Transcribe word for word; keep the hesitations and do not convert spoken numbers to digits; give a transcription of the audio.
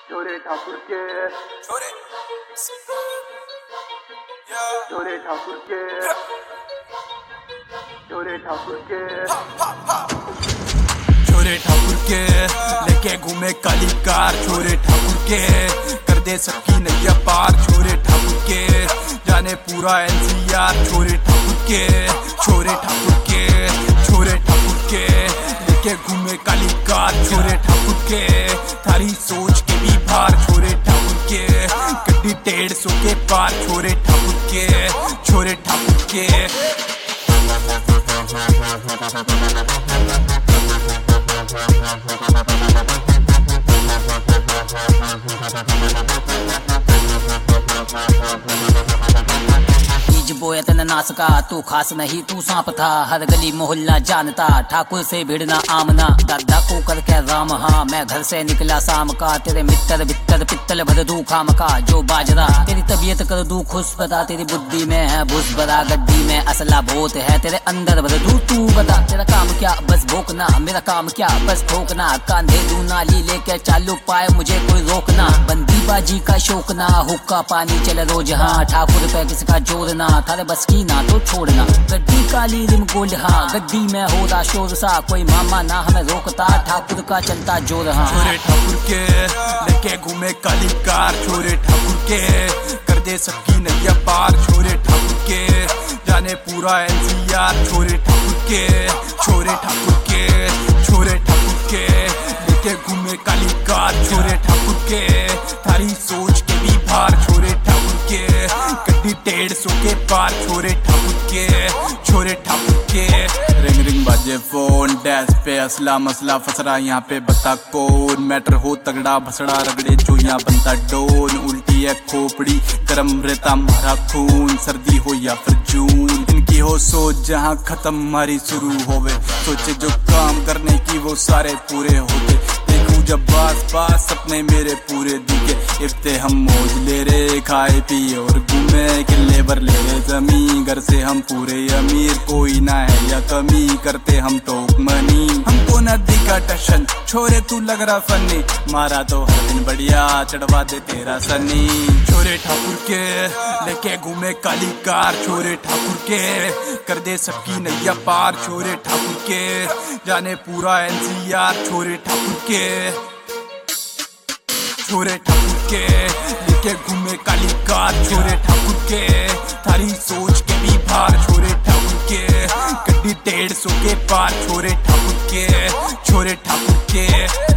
छोरे ठाकुर के छोरे छोरे ठाकुर के छोरे ठाकुर के छोरे ठाकुर के लेके घूमे काली कार। छोरे ठाकुर के कर दे सबकी नैया पार। छोरे ठाकुर के जाने पूरा एनसीआर। छोरे ठाकुर के छोरे ठाकुर के छोरे ठाकुर के लेके घूमे काली कार। छोरे ठाकुर के थारी सोच के भी भार। छोरे ठाकुर के गड्डी डेढ़ सौ के पार। छोरे ठाकुर के छोरे ठाकुर के बोया तेना नास का तू खास नहीं तू सांप था। हर गली मोहल्ला जानता ठाकुर से भिड़ना आमना। दादा को कर के राम हाँ मैं घर से निकला शाम का। तेरे मित्र बित्तर पित्तल भर दू खाम का जो बाजरा। तेरी तबीयत कर दू खुश बता। तेरी बुद्धि में है भूस भरा गड्डी में असला भूत है। तेरे अंदर भर दू तू बता। तेरा काम क्या बस भोंकना। मेरा काम क्या बस ठोकना। कांधे दू नाली लेके चालू पाए मुझे कोई रोकना। बंदी बाजी का शौक ना हुक्का पानी चले रोज हाँ। ठाकुर पे किसका जोर ना थारे बस की ना तो छोड़ना। गड्डी काली रिम गोल्ड हाँ गड्डी में हो रहा शोर सा। कोई मामा ना हमें रोकता ठाकुर का चलता जोर हाँ। छोरे ठाकुर के लेके घूमे काली कार। छोरे ठाकुर के कर दे सबकी नैया पार। छोरे ठाकुर के जाने पूरा एनसीआर। छोरे ठाकुर के छोरे ठाकुर के छोरे ठाकुर के लेके घूमे काली कार। छोरे ठाकुर के थारी सोच के भी भार। छोरे ठाकुर के गड्डी डेढ़ सौ के पार। छोरे ठाकुर के छोरे ठाकुर के रिंग रिंग बाजे फोन। डैश पे असला मसला फसरा यहाँ पे बता कौन। मैटर हो तगड़ा भसड़ा रगड़े जो यहाँ बनता डोन। उल्टी है खोपड़ी गरम रहता मारा खून। सर्दी हो या फिर जून इनकी हो सोच जहाँ खत्म हमारी शुरू होवे। सोचे जो काम करने की वो सारे पूरे होते। देखूं जब पास पास सपने मेरे पूरे दिखे। इफ्ते हम मौज ले रे खाए पिए और घूमे के लेबर ले रे जमीन। घर से हम पूरे अमीर कोई ना है या कमी करते हम तो मनी। हमको नदी का टशन छोरे तू लग रहा फनी। मारा तो हर दिन बढ़िया चढ़वा दे तेरा सनी। छोरे ठाकुर के लेके घूमे काली कार। छोरे ठाकुर के कर दे सबकी नैया पार। छोरे ठाकुर के जाने पूरा एनसीआर। छोरे ठाकुर के छोरे ठाकुर के लेके घूमे काली कार। छोरे ठाकुर के थारी सोच के भी भार। छोरे ठाकुर के गड्डी डेढ़ सौ के पार। छोरे ठाकुर के छोरे ठाकुर के